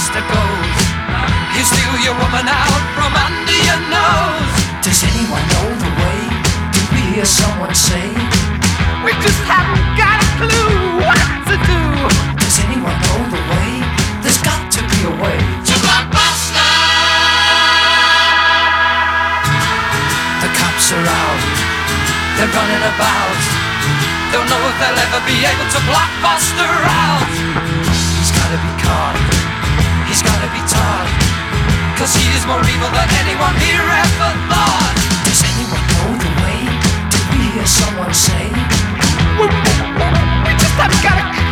Blockbuster goes. You steal your woman out from under your nose. Does anyone know the way? Do we hear someone say? We just haven't got a clue what to do. Does anyone know the way? There's got to be a way to Blockbuster. The cops are out, they're running about. Don't know if they'll ever be able to block Buster out. He's gotta be caught, he's gotta be taught, 'cause he is more evil than anyone here ever thought. Does anyone know the way? Did we hear someone say? We just haven't got a